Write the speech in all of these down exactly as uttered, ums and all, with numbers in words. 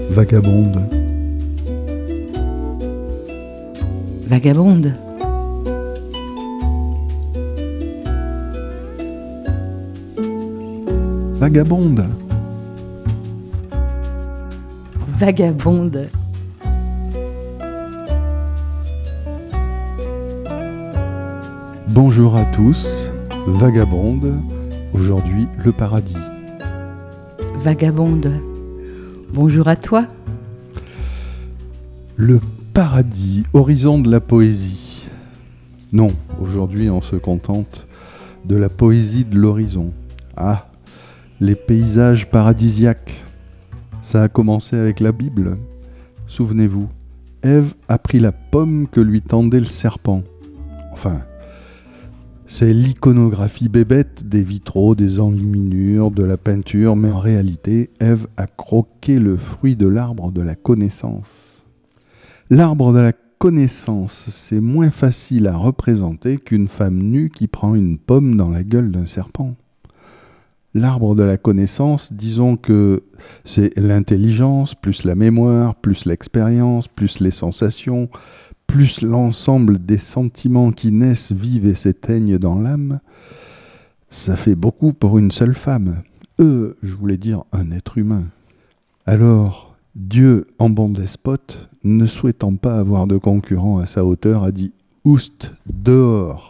Vagabonde. Vagabonde. Vagabonde. Vagabonde. Bonjour à tous, Vagabonde, aujourd'hui le paradis. Vagabonde. Bonjour à toi. Le paradis, horizon de la poésie. Non, aujourd'hui on se contente de la poésie de l'horizon. Ah, les paysages paradisiaques. Ça a commencé avec la Bible. Souvenez-vous, Ève a pris la pomme que lui tendait le serpent. Enfin, c'est l'iconographie bébête des vitraux, des enluminures, de la peinture, mais en réalité, Ève a croqué le fruit de l'arbre de la connaissance. L'arbre de la connaissance, c'est moins facile à représenter qu'une femme nue qui prend une pomme dans la gueule d'un serpent. L'arbre de la connaissance, disons que c'est l'intelligence, plus la mémoire, plus l'expérience, plus les sensations, plus l'ensemble des sentiments qui naissent, vivent et s'éteignent dans l'âme. Ça fait beaucoup pour une seule femme. Euh, je voulais dire un être humain. Alors, Dieu, en bon despote, ne souhaitant pas avoir de concurrent à sa hauteur, a dit « Oust, dehors !»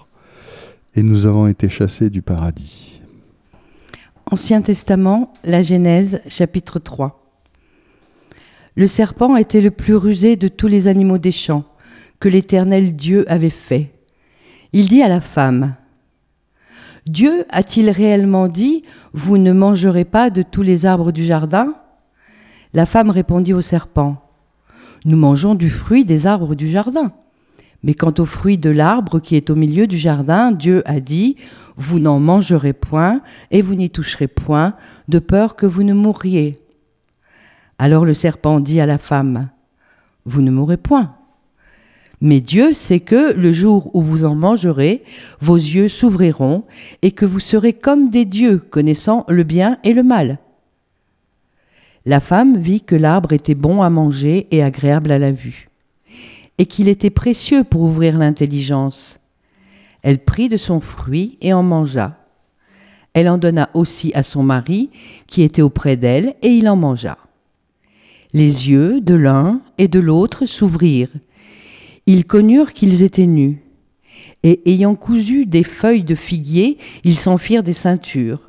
Et nous avons été chassés du paradis. Ancien Testament, la Genèse, chapitre trois. Le serpent était le plus rusé de tous les animaux des champs que l'Éternel Dieu avait fait. Il dit à la femme, « Dieu a-t-il réellement dit, vous ne mangerez pas de tous les arbres du jardin ?» La femme répondit au serpent, « Nous mangeons du fruit des arbres du jardin. Mais quant au fruit de l'arbre qui est au milieu du jardin, Dieu a dit, vous n'en mangerez point et vous n'y toucherez point, de peur que vous ne mourriez. » Alors le serpent dit à la femme, « Vous ne mourrez point. Mais Dieu sait que, le jour où vous en mangerez, vos yeux s'ouvriront et que vous serez comme des dieux, connaissant le bien et le mal. » La femme vit que l'arbre était bon à manger et agréable à la vue, et qu'il était précieux pour ouvrir l'intelligence. Elle prit de son fruit et en mangea. Elle en donna aussi à son mari, qui était auprès d'elle, et il en mangea. Les yeux de l'un et de l'autre s'ouvrirent. Ils connurent qu'ils étaient nus, et ayant cousu des feuilles de figuier, ils s'en firent des ceintures.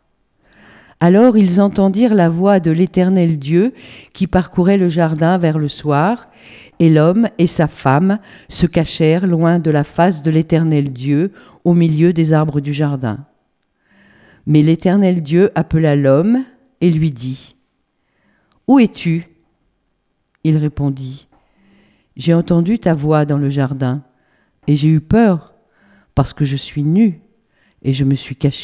Alors ils entendirent la voix de l'Éternel Dieu qui parcourait le jardin vers le soir, et l'homme et sa femme se cachèrent loin de la face de l'Éternel Dieu au milieu des arbres du jardin. Mais l'Éternel Dieu appela l'homme et lui dit, « Où es-tu » Il répondit, « J'ai entendu ta voix dans le jardin, et j'ai eu peur, parce que je suis nu, et je me suis caché. »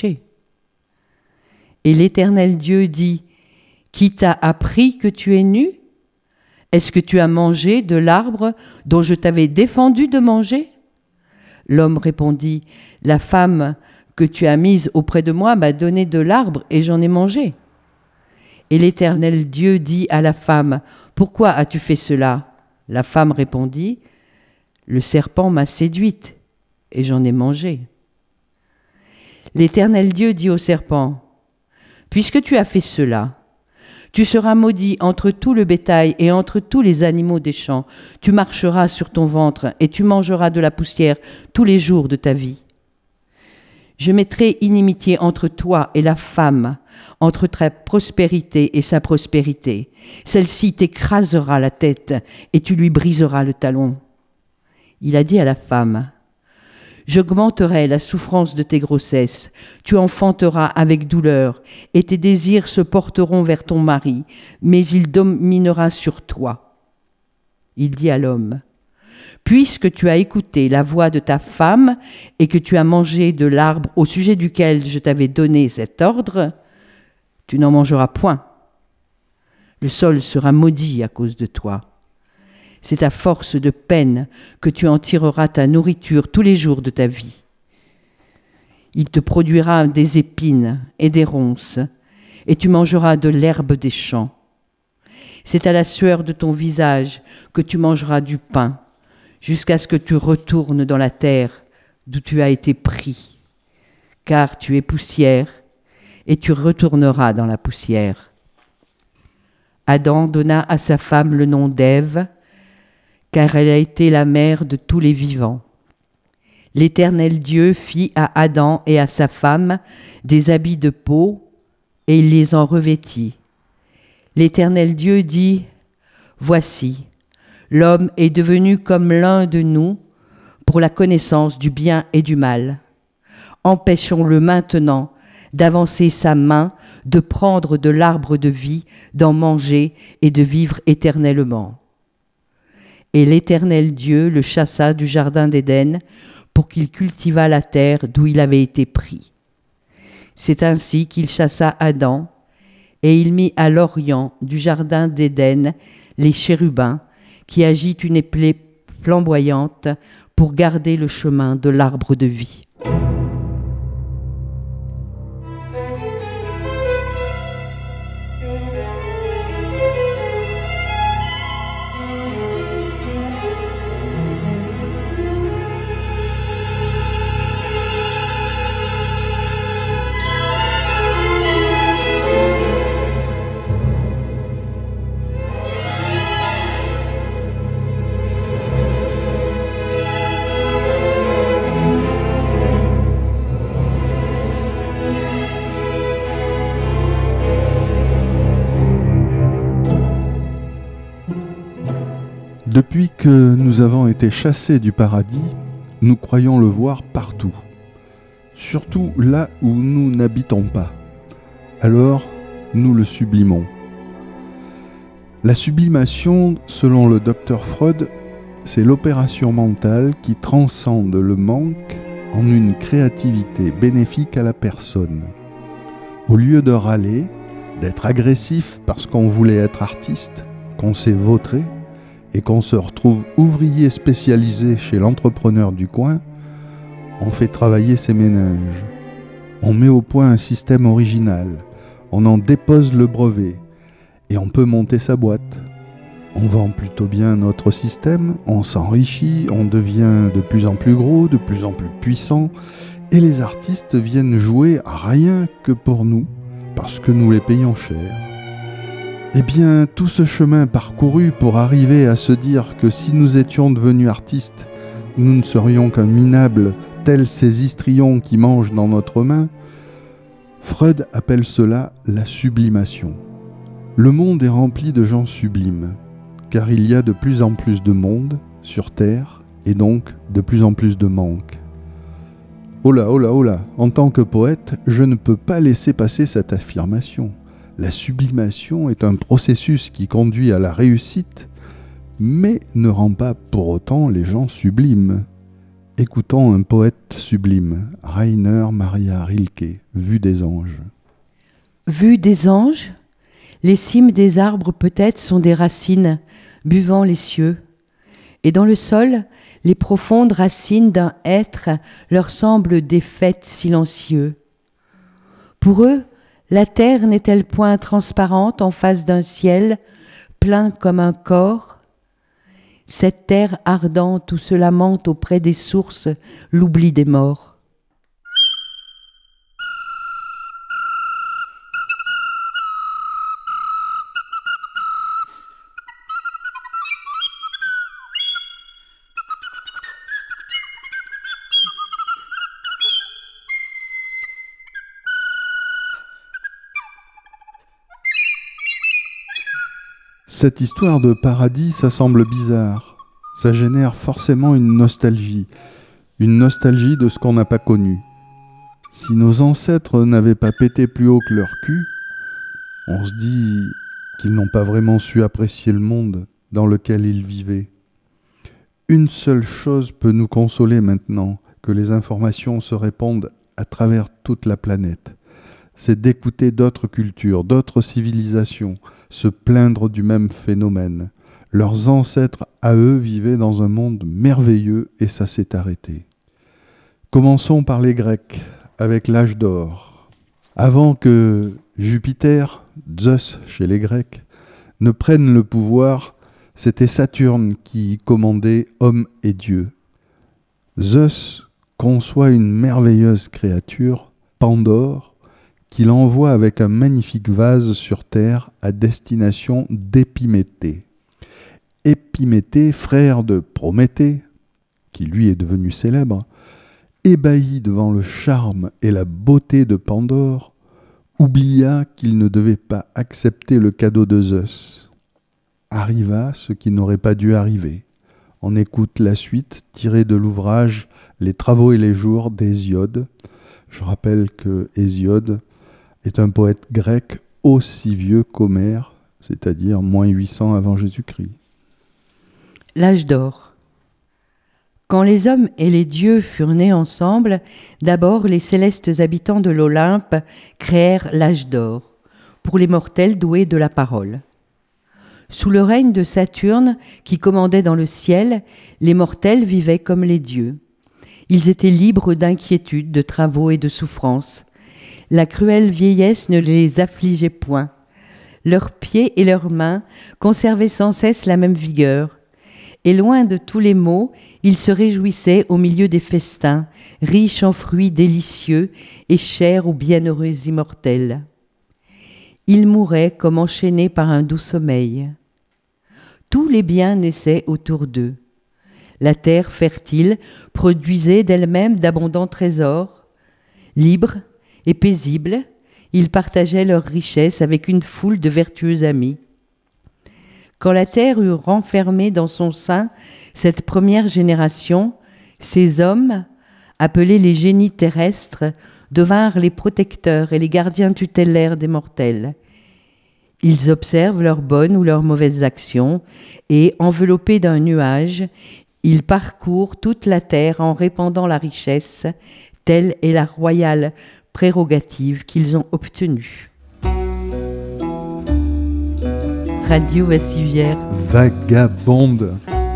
Et l'Éternel Dieu dit, « Qui t'a appris que tu es nu ? Est-ce que tu as mangé de l'arbre dont je t'avais défendu de manger ?» L'homme répondit, « La femme que tu as mise auprès de moi m'a donné de l'arbre et j'en ai mangé. » Et l'Éternel Dieu dit à la femme, « Pourquoi as-tu fait cela ?» La femme répondit, « Le serpent m'a séduite et j'en ai mangé. » L'Éternel Dieu dit au serpent, « Puisque tu as fait cela, tu seras maudit entre tout le bétail et entre tous les animaux des champs. Tu marcheras sur ton ventre et tu mangeras de la poussière tous les jours de ta vie. Je mettrai inimitié entre toi et la femme, entre ta prospérité et sa prospérité. Celle-ci t'écrasera la tête et tu lui briseras le talon. » Il a dit à la femme, « J'augmenterai la souffrance de tes grossesses, tu enfanteras avec douleur, et tes désirs se porteront vers ton mari, mais il dominera sur toi. » Il dit à l'homme, « Puisque tu as écouté la voix de ta femme et que tu as mangé de l'arbre au sujet duquel je t'avais donné cet ordre, tu n'en mangeras point. Le sol sera maudit à cause de toi. C'est à force de peine que tu en tireras ta nourriture tous les jours de ta vie. Il te produira des épines et des ronces, et tu mangeras de l'herbe des champs. C'est à la sueur de ton visage que tu mangeras du pain, jusqu'à ce que tu retournes dans la terre d'où tu as été pris. Car tu es poussière, et tu retourneras dans la poussière. Adam donna à sa femme le nom d'Ève, car elle a été la mère de tous les vivants. L'Éternel Dieu fit à Adam et à sa femme des habits de peau, et il les en revêtit. L'Éternel Dieu dit, « Voici, l'homme est devenu comme l'un de nous pour la connaissance du bien et du mal. Empêchons-le maintenant d'avancer sa main, de prendre de l'arbre de vie, d'en manger et de vivre éternellement. » Et l'Éternel Dieu le chassa du jardin d'Éden pour qu'il cultivât la terre d'où il avait été pris. C'est ainsi qu'il chassa Adam, et il mit à l'orient du jardin d'Éden les chérubins qui agitent une épée flamboyante pour garder le chemin de l'arbre de vie. Depuis que nous avons été chassés du paradis, nous croyons le voir partout, surtout là où nous n'habitons pas. Alors, nous le sublimons. La sublimation, selon le docteur Freud, c'est l'opération mentale qui transcende le manque en une créativité bénéfique à la personne. Au lieu de râler, d'être agressif parce qu'on voulait être artiste, qu'on s'est vautré, et qu'on se retrouve ouvrier spécialisé chez l'entrepreneur du coin, on fait travailler ses méninges. On met au point un système original, on en dépose le brevet, et on peut monter sa boîte. On vend plutôt bien notre système, on s'enrichit, on devient de plus en plus gros, de plus en plus puissant, et les artistes viennent jouer rien que pour nous, parce que nous les payons cher. Eh bien, tout ce chemin parcouru pour arriver à se dire que si nous étions devenus artistes, nous ne serions qu'un minable, tels ces histrions qui mangent dans notre main, Freud appelle cela la sublimation. Le monde est rempli de gens sublimes, car il y a de plus en plus de monde sur Terre, et donc de plus en plus de manque. Oh là, oh là, oh là, en tant que poète, je ne peux pas laisser passer cette affirmation. La sublimation est un processus qui conduit à la réussite, mais ne rend pas pour autant les gens sublimes. Écoutons un poète sublime, Rainer Maria Rilke, Vue des anges. Vue des anges, les cimes des arbres peut-être sont des racines, buvant les cieux, et dans le sol, les profondes racines d'un être leur semblent des faîtes silencieux. Pour eux, la terre n'est-elle point transparente en face d'un ciel plein comme un corps? Cette terre ardente où se lamente auprès des sources l'oubli des morts. Cette histoire de paradis, ça semble bizarre. Ça génère forcément une nostalgie. Une nostalgie de ce qu'on n'a pas connu. Si nos ancêtres n'avaient pas pété plus haut que leur cul, on se dit qu'ils n'ont pas vraiment su apprécier le monde dans lequel ils vivaient. Une seule chose peut nous consoler maintenant, que les informations se répandent à travers toute la planète. C'est d'écouter d'autres cultures, d'autres civilisations, se plaindre du même phénomène. Leurs ancêtres, à eux, vivaient dans un monde merveilleux et ça s'est arrêté. Commençons par les Grecs, avec l'âge d'or. Avant que Jupiter, Zeus chez les Grecs, ne prennent le pouvoir, c'était Saturne qui commandait hommes et dieux. Zeus conçoit une merveilleuse créature, Pandore, qu'il envoie avec un magnifique vase sur terre à destination d'Épiméthée. Épiméthée, frère de Prométhée, qui lui est devenu célèbre, ébahi devant le charme et la beauté de Pandore, oublia qu'il ne devait pas accepter le cadeau de Zeus. Arriva ce qui n'aurait pas dû arriver. On écoute la suite tirée de l'ouvrage « Les travaux et les jours » d'Hésiode. Je rappelle que Hésiode est un poète grec aussi vieux qu'Homère, c'est-à-dire moins huit cents avant Jésus-Christ. L'âge d'or. Quand les hommes et les dieux furent nés ensemble, d'abord les célestes habitants de l'Olympe créèrent l'âge d'or, pour les mortels doués de la parole. Sous le règne de Saturne, qui commandait dans le ciel, les mortels vivaient comme les dieux. Ils étaient libres d'inquiétudes, de travaux et de souffrances. La cruelle vieillesse ne les affligeait point. Leurs pieds et leurs mains conservaient sans cesse la même vigueur. Et loin de tous les maux, ils se réjouissaient au milieu des festins, riches en fruits délicieux et chers aux bienheureux immortels. Ils mouraient comme enchaînés par un doux sommeil. Tous les biens naissaient autour d'eux. La terre fertile produisait d'elle-même d'abondants trésors. Libres et paisibles, ils partageaient leurs richesses avec une foule de vertueux amis. Quand la terre eut renfermé dans son sein cette première génération, ces hommes, appelés les génies terrestres, devinrent les protecteurs et les gardiens tutélaires des mortels. Ils observent leurs bonnes ou leurs mauvaises actions et, enveloppés d'un nuage, ils parcourent toute la terre en répandant la richesse, telle est la royale prérogative qu'ils ont obtenue. Radio Vassivière. Vagabonde.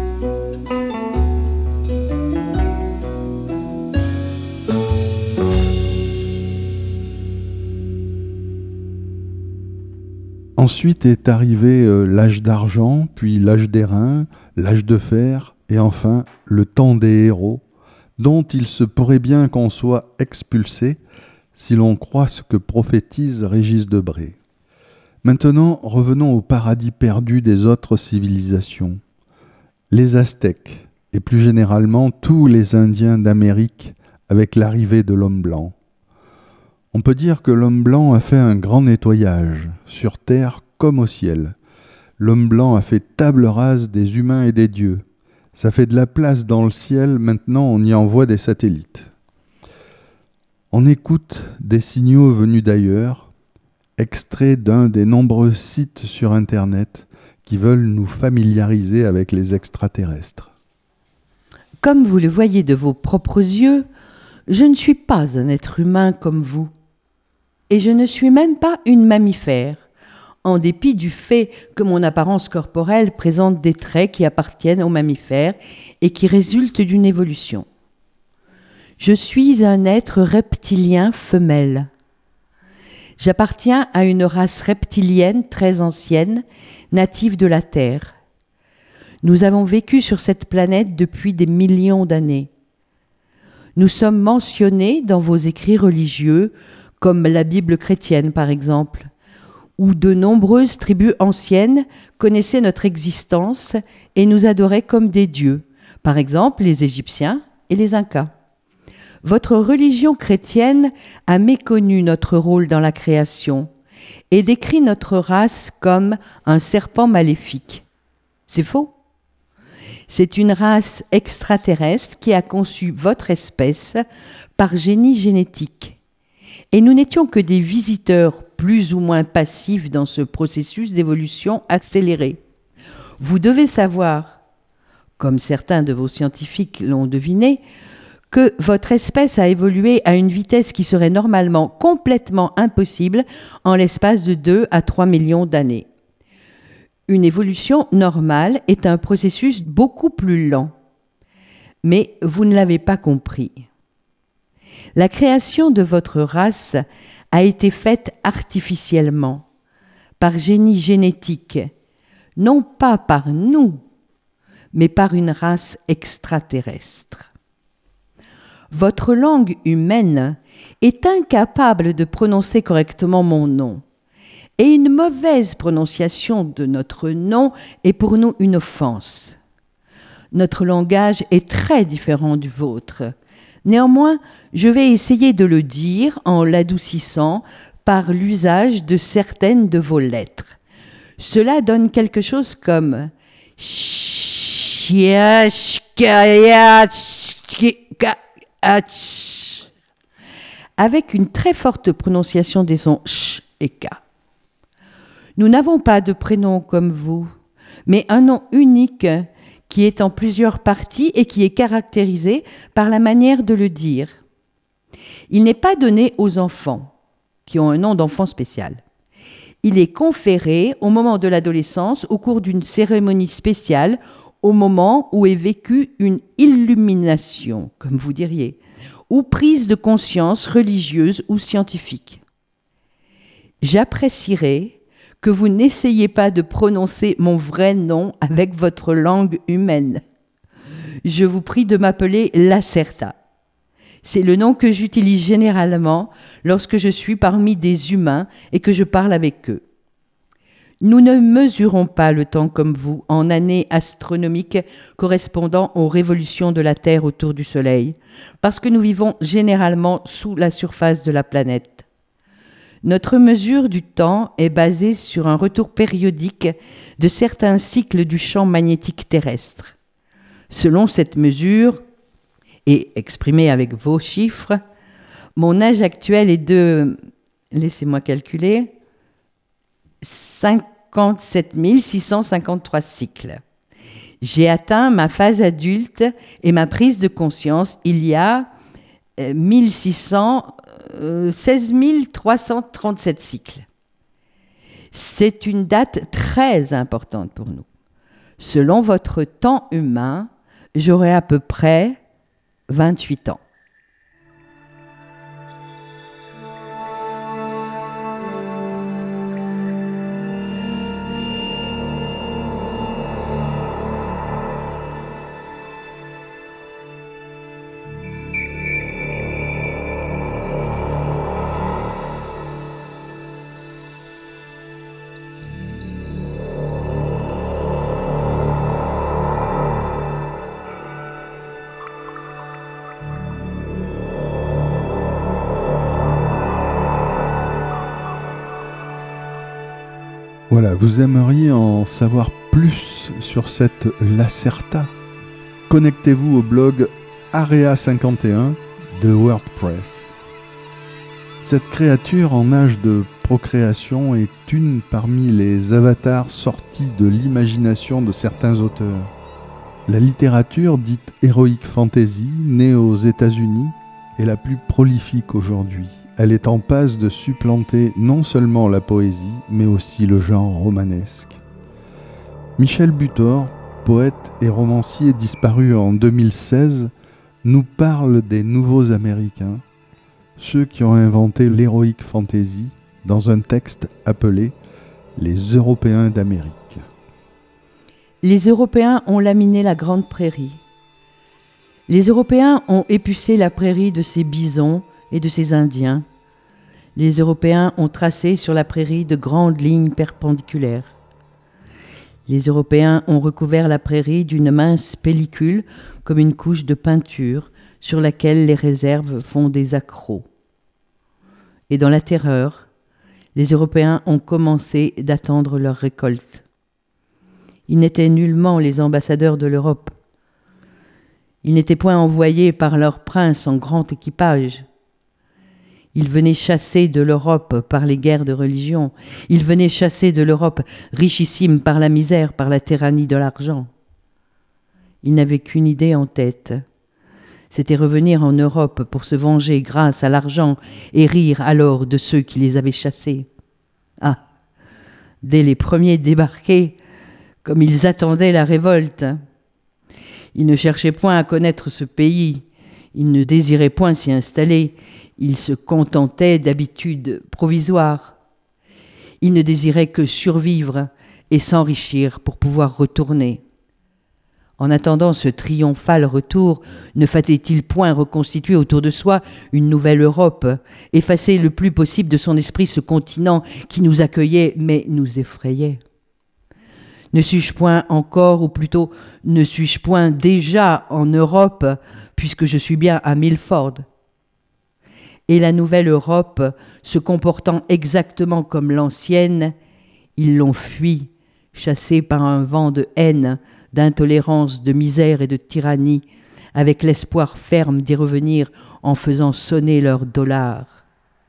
Ensuite est arrivé euh, l'âge d'argent, puis l'âge d'airain, l'âge de fer, et enfin le temps des héros, dont il se pourrait bien qu'on soit expulsé si l'on croit ce que prophétise Régis Debray. Maintenant, revenons au paradis perdu des autres civilisations. Les Aztèques, et plus généralement tous les Indiens d'Amérique avec l'arrivée de l'homme blanc. On peut dire que l'homme blanc a fait un grand nettoyage, sur terre comme au ciel. L'homme blanc a fait table rase des humains et des dieux. Ça fait de la place dans le ciel, maintenant on y envoie des satellites. On écoute des signaux venus d'ailleurs, extrait d'un des nombreux sites sur Internet qui veulent nous familiariser avec les extraterrestres. Comme vous le voyez de vos propres yeux, je ne suis pas un être humain comme vous. Et je ne suis même pas une mammifère, en dépit du fait que mon apparence corporelle présente des traits qui appartiennent aux mammifères et qui résultent d'une évolution. Je suis un être reptilien femelle. J'appartiens à une race reptilienne très ancienne, native de la Terre. Nous avons vécu sur cette planète depuis des millions d'années. Nous sommes mentionnés dans vos écrits religieux, comme la Bible chrétienne par exemple, où de nombreuses tribus anciennes connaissaient notre existence et nous adoraient comme des dieux, par exemple les Égyptiens et les Incas. Votre religion chrétienne a méconnu notre rôle dans la création et décrit notre race comme un serpent maléfique. C'est faux. C'est une race extraterrestre qui a conçu votre espèce par génie génétique. Et nous n'étions que des visiteurs plus ou moins passifs dans ce processus d'évolution accélérée. Vous devez savoir, comme certains de vos scientifiques l'ont deviné, que votre espèce a évolué à une vitesse qui serait normalement complètement impossible en l'espace de deux à trois millions d'années. Une évolution normale est un processus beaucoup plus lent. Mais vous ne l'avez pas compris. La création de votre race a été faite artificiellement, par génie génétique, non pas par nous, mais par une race extraterrestre. Votre langue humaine est incapable de prononcer correctement mon nom, et une mauvaise prononciation de notre nom est pour nous une offense. Notre langage est très différent du vôtre. Néanmoins, je vais essayer de le dire en l'adoucissant par l'usage de certaines de vos lettres. Cela donne quelque chose comme avec une très forte prononciation des sons ch et k. Nous n'avons pas de prénom comme vous, mais un nom unique qui est en plusieurs parties et qui est caractérisé par la manière de le dire. Il n'est pas donné aux enfants, qui ont un nom d'enfant spécial. Il est conféré au moment de l'adolescence au cours d'une cérémonie spéciale, au moment où est vécue une illumination, comme vous diriez, ou prise de conscience religieuse ou scientifique. J'apprécierais que vous n'essayez pas de prononcer mon vrai nom avec votre langue humaine. Je vous prie de m'appeler Lacerta. C'est le nom que j'utilise généralement lorsque je suis parmi des humains et que je parle avec eux. Nous ne mesurons pas le temps comme vous en années astronomiques correspondant aux révolutions de la Terre autour du Soleil, parce que nous vivons généralement sous la surface de la planète. Notre mesure du temps est basée sur un retour périodique de certains cycles du champ magnétique terrestre. Selon cette mesure, et exprimée avec vos chiffres, mon âge actuel est de, laissez-moi calculer, cinquante-sept mille six cent cinquante-trois cycles. J'ai atteint ma phase adulte et ma prise de conscience il y a mille six cents seize mille trois cent trente-sept cycles. C'est une date très importante pour nous. Selon votre temps humain, j'aurai à peu près vingt-huit ans. Voilà, vous aimeriez en savoir plus sur cette Lacerta? Connectez-vous au blog Area cinquante et un de WordPress. Cette créature en âge de procréation est une parmi les avatars sortis de l'imagination de certains auteurs. La littérature dite Heroic Fantasy, née aux États-Unis, est la plus prolifique aujourd'hui. Elle est en passe de supplanter non seulement la poésie, mais aussi le genre romanesque. Michel Butor, poète et romancier disparu en deux mille seize, nous parle des nouveaux Américains, ceux qui ont inventé l'Heroic Fantasy, dans un texte appelé « Les Européens d'Amérique ». Les Européens ont laminé la grande prairie. Les Européens ont épucé la prairie de ses bisons et de ses Indiens. Les Européens ont tracé sur la prairie de grandes lignes perpendiculaires. Les Européens ont recouvert la prairie d'une mince pellicule comme une couche de peinture sur laquelle les réserves font des accros. Et dans la terreur, les Européens ont commencé d'attendre leur récolte. Ils n'étaient nullement les ambassadeurs de l'Europe. Ils n'étaient point envoyés par leurs princes en grand équipage. Ils venaient chasser de l'Europe par les guerres de religion. Ils venaient chasser de l'Europe richissime par la misère, par la tyrannie de l'argent. Ils n'avaient qu'une idée en tête. C'était revenir en Europe pour se venger grâce à l'argent et rire alors de ceux qui les avaient chassés. Ah, dès les premiers débarqués, comme ils attendaient la révolte. Ils ne cherchaient point à connaître ce pays. Ils ne désiraient point s'y installer. Ils se contentaient d'habitudes provisoires. Ils ne désiraient que survivre et s'enrichir pour pouvoir retourner. En attendant ce triomphal retour, ne fallait-il point reconstituer autour de soi une nouvelle Europe, effacer le plus possible de son esprit ce continent qui nous accueillait mais nous effrayait? Ne suis-je point encore, ou plutôt ne suis-je point déjà en Europe, puisque je suis bien à Milford? Et la nouvelle Europe, se comportant exactement comme l'ancienne, ils l'ont fui, chassée par un vent de haine, d'intolérance, de misère et de tyrannie, avec l'espoir ferme d'y revenir en faisant sonner leurs dollars.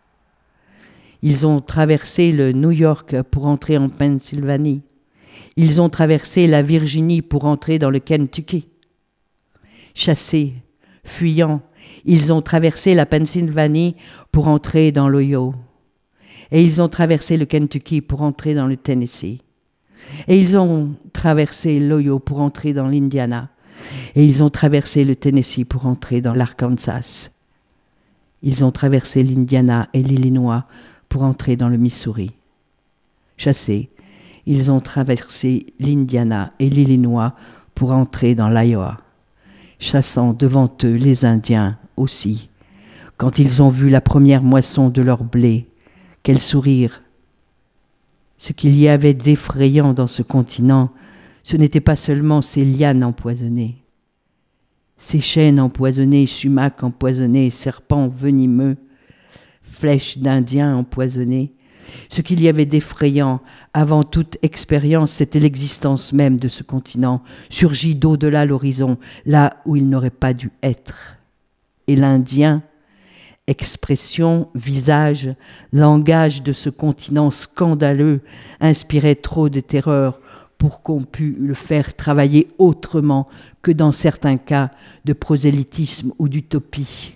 Ils ont traversé le New York pour entrer en Pennsylvanie. Ils ont traversé la Virginie pour entrer dans le Kentucky. Chassés, fuyant, ils ont traversé la Pennsylvanie pour entrer dans l'Ohio. Et ils ont traversé le Kentucky pour entrer dans le Tennessee. Et ils ont traversé l'Ohio pour entrer dans l'Indiana. Et ils ont traversé le Tennessee pour entrer dans l'Arkansas. Ils ont traversé l'Indiana et l'Illinois pour entrer dans le Missouri. Chassés, ils ont traversé l'Indiana et l'Illinois pour entrer dans l'Iowa, chassant devant eux les Indiens aussi. Quand ils ont vu la première moisson de leur blé, quel sourire! Ce qu'il y avait d'effrayant dans ce continent, ce n'était pas seulement ces lianes empoisonnées, ces chênes empoisonnés, sumacs empoisonnés, serpents venimeux, flèches d'Indiens empoisonnés. Ce qu'il y avait d'effrayant avant toute expérience, c'était l'existence même de ce continent, surgi d'au-delà l'horizon, là où il n'aurait pas dû être. Et l'Indien, expression, visage, langage de ce continent scandaleux, inspirait trop de terreur pour qu'on pût le faire travailler autrement que dans certains cas de prosélytisme ou d'utopie.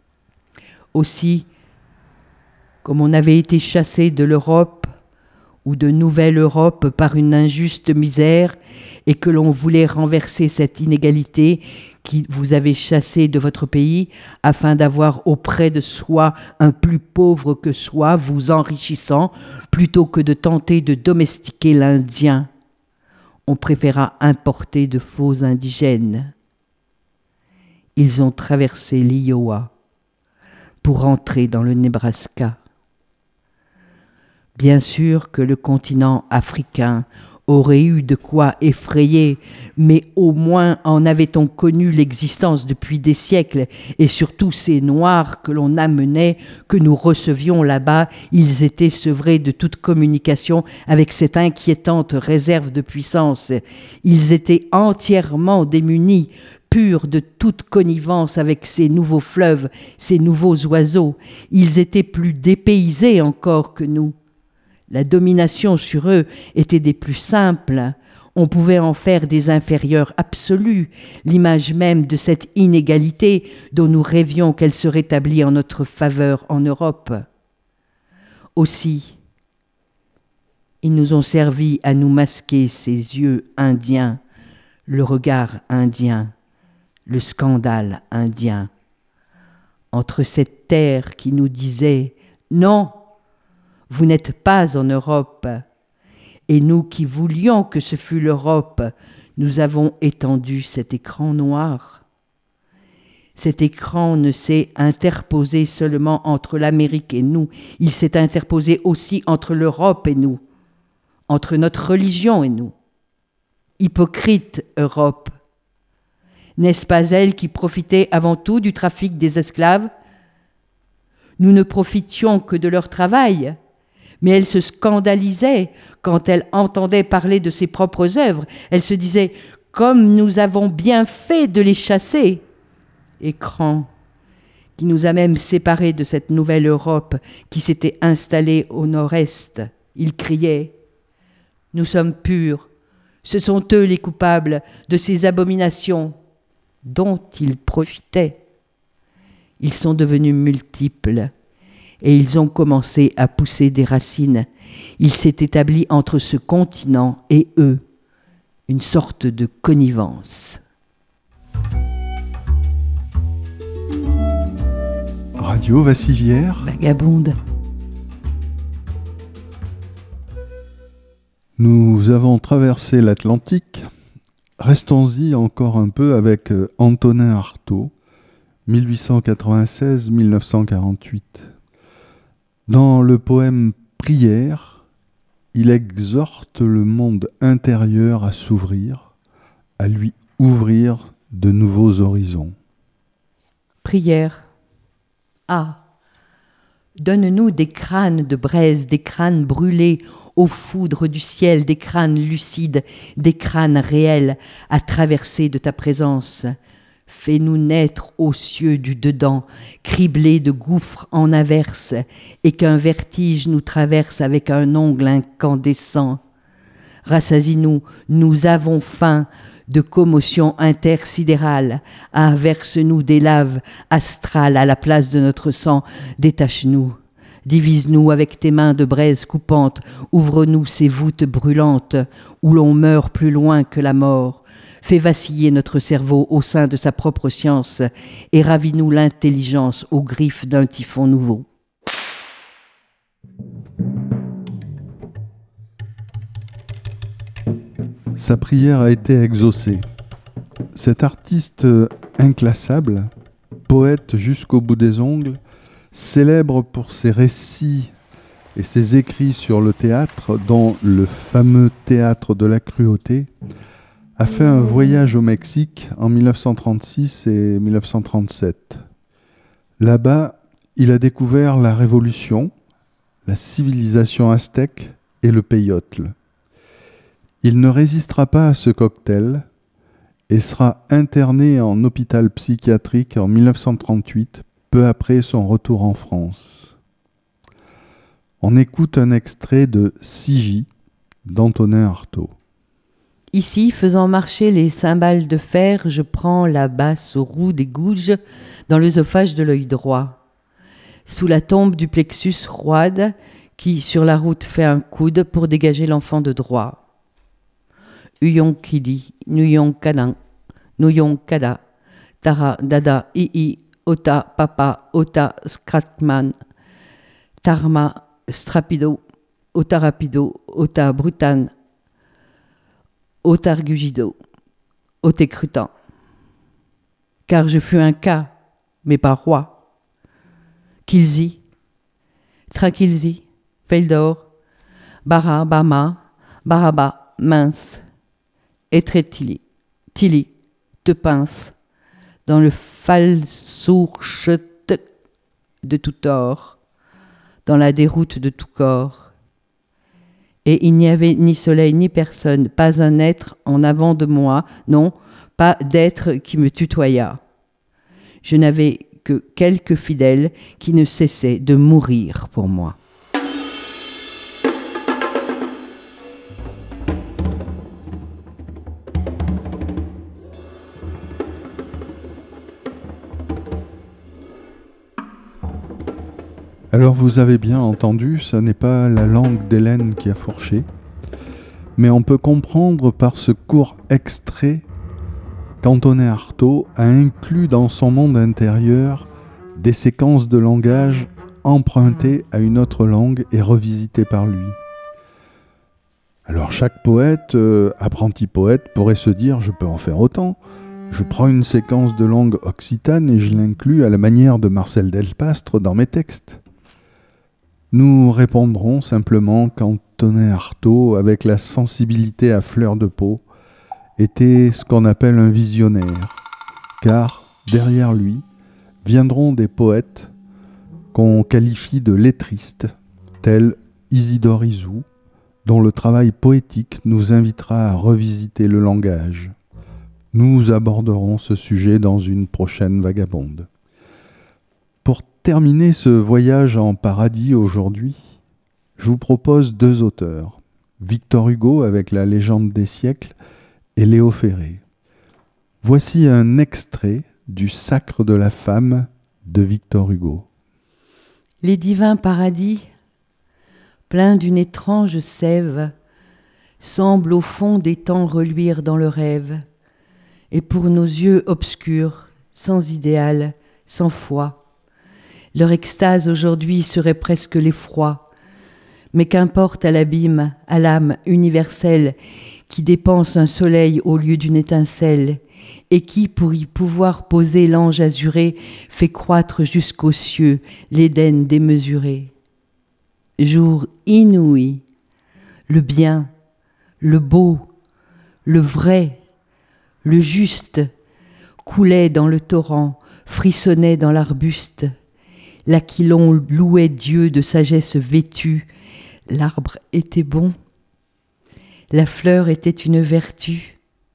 Aussi, comme on avait été chassé de l'Europe ou de Nouvelle Europe par une injuste misère et que l'on voulait renverser cette inégalité qui vous avait chassé de votre pays afin d'avoir auprès de soi un plus pauvre que soi, vous enrichissant, plutôt que de tenter de domestiquer l'Indien, on préféra importer de faux indigènes. Ils ont traversé l'Iowa pour entrer dans le Nebraska. Bien sûr que le continent africain aurait eu de quoi effrayer, mais au moins en avait-on connu l'existence depuis des siècles, et surtout ces Noirs que l'on amenait, que nous recevions là-bas, ils étaient sevrés de toute communication avec cette inquiétante réserve de puissance. Ils étaient entièrement démunis, purs de toute connivence avec ces nouveaux fleuves, ces nouveaux oiseaux. Ils étaient plus dépaysés encore que nous. La domination sur eux était des plus simples. On pouvait en faire des inférieurs absolus, l'image même de cette inégalité dont nous rêvions qu'elle se rétablit en notre faveur en Europe. Aussi, ils nous ont servi à nous masquer ces yeux indiens, le regard indien, le scandale indien. Entre cette terre qui nous disait « Non !» Vous n'êtes pas en Europe. Et nous qui voulions que ce fût l'Europe, nous avons étendu cet écran noir. Cet écran ne s'est interposé seulement entre l'Amérique et nous, il s'est interposé aussi entre l'Europe et nous, entre notre religion et nous. Hypocrite Europe, n'est-ce pas elle qui profitait avant tout du trafic des esclaves? Nous ne profitions que de leur travail, mais elle se scandalisait quand elle entendait parler de ses propres œuvres. Elle se disait « Comme nous avons bien fait de les chasser !» Écran qui nous a même séparés de cette nouvelle Europe qui s'était installée au nord-est. Il criait « Nous sommes purs, ce sont eux les coupables de ces abominations dont ils profitaient. » Ils sont devenus multiples. Et ils ont commencé à pousser des racines. Il s'est établi entre ce continent et eux une sorte de connivence. Radio Vassivière. Vagabonde. Nous avons traversé l'Atlantique. Restons-y encore un peu avec Antonin Artaud, mille huit cent quatre-vingt-seize à mille neuf cent quarante-huit. Dans le poème « Prière », il exhorte le monde intérieur à s'ouvrir, à lui ouvrir de nouveaux horizons. Prière. Ah, donne-nous des crânes de braise, des crânes brûlés aux foudres du ciel, des crânes lucides, des crânes réels à traverser de ta présence. Fais-nous naître aux cieux du dedans, criblés de gouffres en averse, et qu'un vertige nous traverse avec un ongle incandescent. Rassasie-nous, nous avons faim de commotion intersidérale. Ah, verse-nous des laves astrales à la place de notre sang. Détache-nous, divise-nous avec tes mains de braise coupante. Ouvre-nous ces voûtes brûlantes où l'on meurt plus loin que la mort. Fais vaciller notre cerveau au sein de sa propre science et ravis-nous l'intelligence aux griffes d'un typhon nouveau. Sa prière a été exaucée. Cet artiste inclassable, poète jusqu'au bout des ongles, célèbre pour ses récits et ses écrits sur le théâtre, dont le fameux théâtre de la cruauté, a fait un voyage au Mexique en mille neuf cent trente-six et mille neuf cent trente-sept. Là-bas, il a découvert la Révolution, la civilisation aztèque et le peyotle. Il ne résistera pas à ce cocktail et sera interné en hôpital psychiatrique en mille neuf cent trente-huit, peu après son retour en France. On écoute un extrait de Sigie d'Antonin Artaud. Ici, faisant marcher les cymbales de fer, je prends la basse roue des gouges dans l'œsophage de l'œil droit. Sous la tombe du plexus roide, qui sur la route fait un coude pour dégager l'enfant de droit. Uyon kidi, nuyon kanan, nuyon kada, tara dada ii, ota papa, ota skratman, tarma strapido, ota rapido, ota brutan, Otargugido, Otécrutan, car je fus un cas, mais pas roi. Kilzi, Trakilzi, Feldor, Bara, Bama, Baraba, mince, Etretili, Tili, te pince, dans le falsourche de tout or, dans la déroute de tout corps. Et il n'y avait ni soleil ni personne, pas un être en avant de moi, non, pas d'être qui me tutoyât. Je n'avais que quelques fidèles qui ne cessaient de mourir pour moi. Alors vous avez bien entendu, ce n'est pas la langue d'Hélène qui a fourché, mais on peut comprendre par ce court extrait qu'Antonin Artaud a inclus dans son monde intérieur des séquences de langage empruntées à une autre langue et revisitées par lui. Alors chaque poète, euh, apprenti poète, pourrait se dire « je peux en faire autant ». Je prends une séquence de langue occitane et je l'inclus à la manière de Marcel Delpastre dans mes textes. Nous répondrons simplement qu'Antonin Artaud, avec la sensibilité à fleur de peau, était ce qu'on appelle un visionnaire, car derrière lui viendront des poètes qu'on qualifie de lettristes, tels Isidore Isou, dont le travail poétique nous invitera à revisiter le langage. Nous aborderons ce sujet dans une prochaine vagabonde. Pour terminer ce voyage en paradis aujourd'hui, je vous propose deux auteurs, Victor Hugo avec La légende des siècles et Léo Ferré. Voici un extrait du Sacre de la femme de Victor Hugo. Les divins paradis, pleins d'une étrange sève, semblent au fond des temps reluire dans le rêve, et pour nos yeux obscurs, sans idéal, sans foi, leur extase aujourd'hui serait presque l'effroi, Mais qu'importe à l'abîme, à l'âme universelle, qui dépense un soleil au lieu d'une étincelle, et qui, pour y pouvoir poser l'ange azuré, fait croître jusqu'aux cieux l'Éden démesuré. Jour inouï, le bien, le beau, le vrai, le juste, coulait dans le torrent, frissonnait dans l'arbuste. L'aquilon louait Dieu de sagesse vêtue. L'arbre était bon, la fleur était une vertu.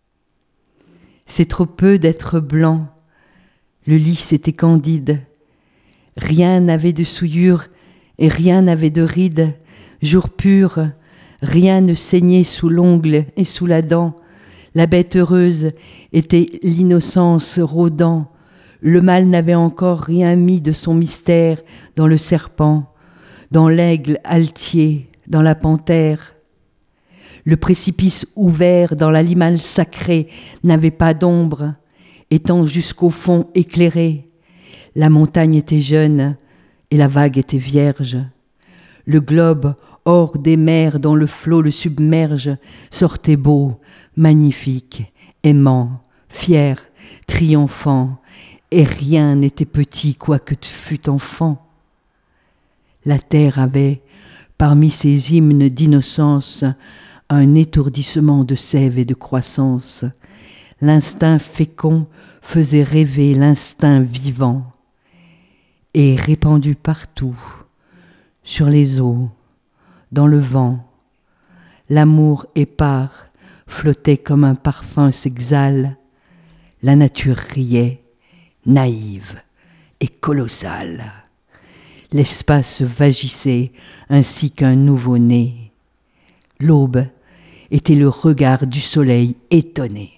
C'est trop peu d'être blanc, le lys était candide. Rien n'avait de souillure et rien n'avait de rides. Jour pur, rien ne saignait sous l'ongle et sous la dent. La bête heureuse était l'innocence rôdant. Le mal n'avait encore rien mis de son mystère dans le serpent, dans l'aigle altier, dans la panthère. Le précipice ouvert dans l'animal sacré n'avait pas d'ombre, étant jusqu'au fond éclairé. La montagne était jeune et la vague était vierge. Le globe, hors des mers dont le flot le submerge, sortait beau, magnifique, aimant, fier, triomphant, et rien n'était petit quoique tu fût enfant. La terre avait, parmi ses hymnes d'innocence, un étourdissement de sève et de croissance. L'instinct fécond faisait rêver l'instinct vivant, et répandu partout, sur les eaux, dans le vent, l'amour épars flottait comme un parfum s'exhale. La nature riait, naïve et colossale. L'espace vagissait ainsi qu'un nouveau-né. L'aube était le regard du soleil étonné.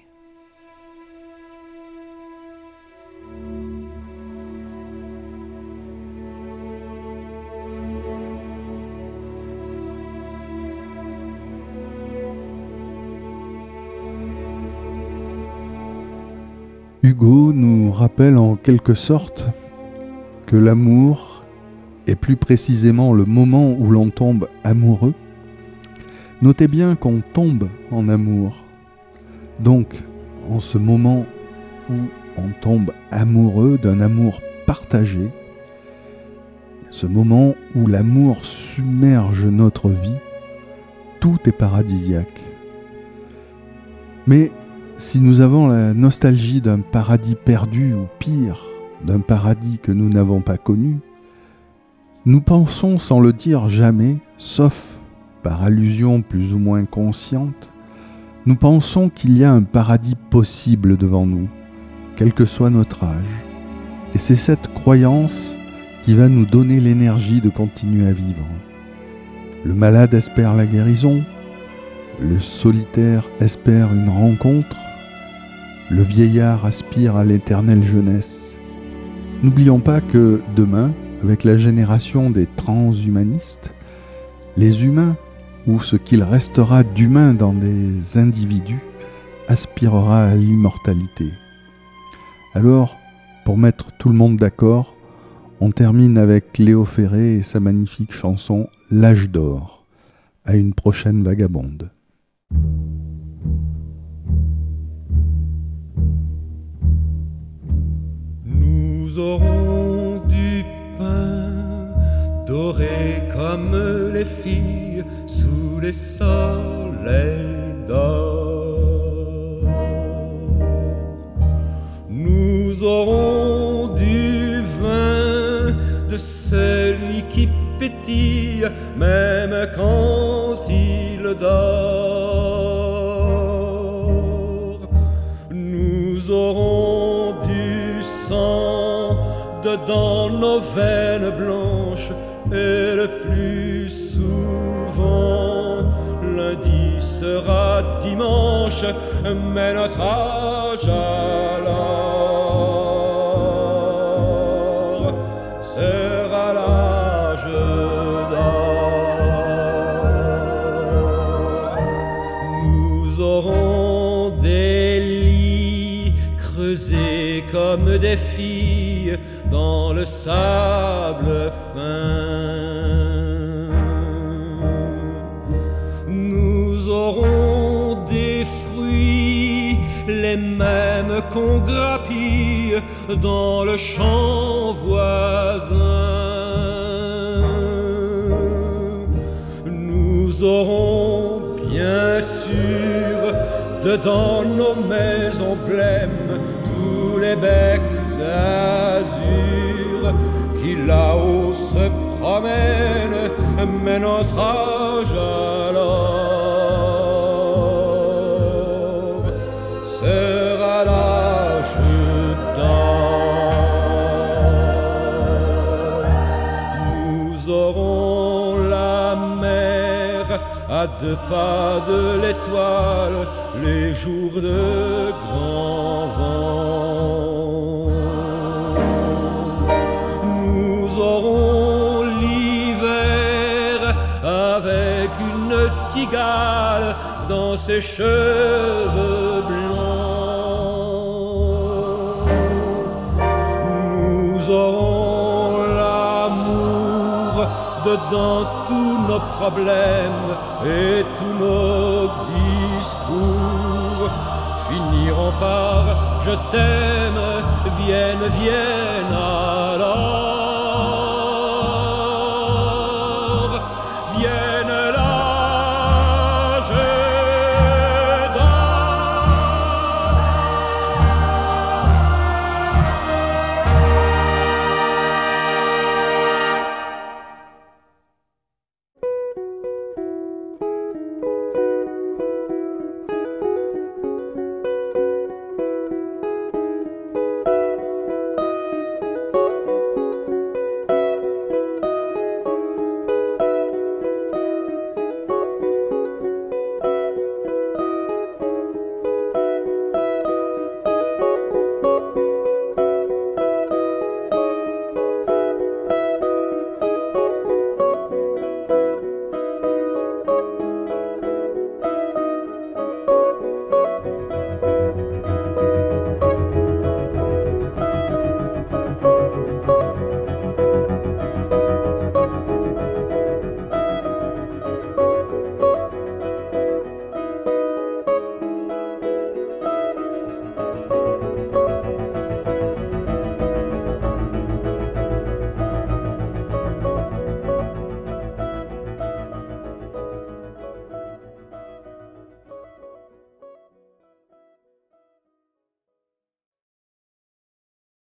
Hugo nous rappelle en quelque sorte que l'amour, et plus précisément le moment où l'on tombe amoureux, notez bien qu'on tombe en amour. Donc, en ce moment où on tombe amoureux d'un amour partagé, ce moment où l'amour submerge notre vie, tout est paradisiaque. Mais si nous avons la nostalgie d'un paradis perdu ou pire, d'un paradis que nous n'avons pas connu, nous pensons sans le dire jamais, sauf par allusion plus ou moins consciente, nous pensons qu'il y a un paradis possible devant nous, quel que soit notre âge. Et c'est cette croyance qui va nous donner l'énergie de continuer à vivre. Le malade espère la guérison, le solitaire espère une rencontre, le vieillard aspire à l'éternelle jeunesse. N'oublions pas que demain, avec la génération des transhumanistes, les humains, ou ce qu'il restera d'humain dans des individus, aspirera à l'immortalité. Alors, pour mettre tout le monde d'accord, on termine avec Léo Ferré et sa magnifique chanson « L'âge d'or ». À une prochaine vagabonde. Nous aurons du pain doré comme les filles sous les soleils d'or. Nous aurons du vin de celui qui pétille même quand il dort. Nous aurons du sang dedans nos veines blanches et le plus souvent lundi sera dimanche, mais notre âge alors sera l'âge d'or. Nous aurons des lits creusés comme des filles dans le sable fin. aurons des fruits, les mêmes qu'on grappille dans le champ voisin. Nous aurons bien sûr dedans nos maisons blêmes tous les becs d'azur qui là-haut se promènent, mais notre âge alors sera l'âge d'or. Nous aurons la mer à deux pas de l'étoile, les jours de grand vent. Nous aurons l'hiver avec une cigale dans ses cheveux blancs. Nous aurons l'amour dedans tous nos problèmes et tous nos discours finiront par je t'aime, vienne, vienne alors.